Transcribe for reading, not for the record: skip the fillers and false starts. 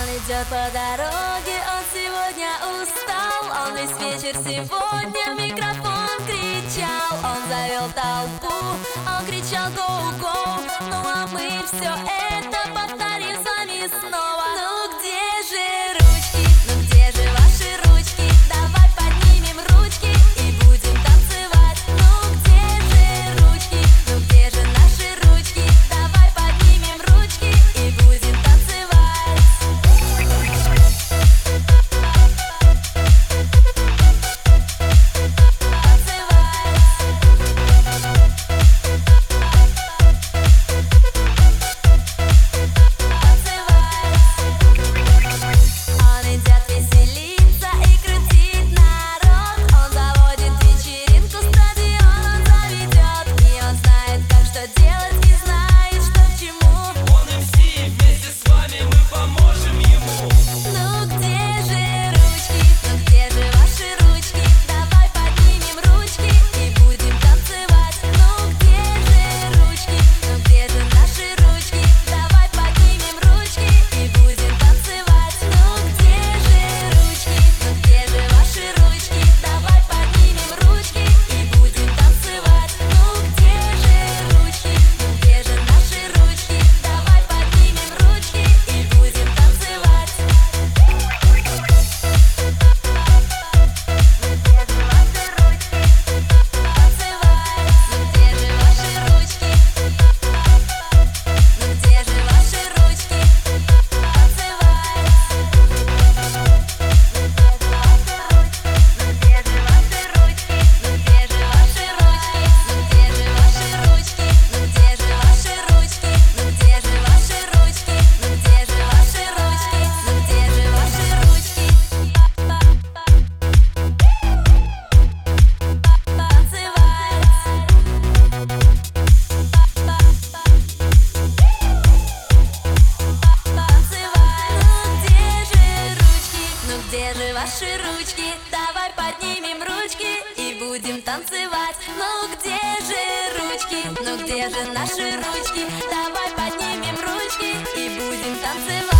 Он идет по дороге, он сегодня устал. Он весь вечер сегодня в микрофон кричал. Он завел толпу, он кричал «Go-go». Ну а мы все это повторим с вами снова. Ну где же ручки? Ну где же ваши ручки? Давай поднимем ручки и будем танцевать. Ну где же ручки? Ну где же наши ручки? Давай поднимем ручки и будем танцевать. Где же ваши ручки? Давай поднимем ручки и будем танцевать. Ну где же ручки? Ну где же наши ручки? Давай поднимем ручки и будем танцевать.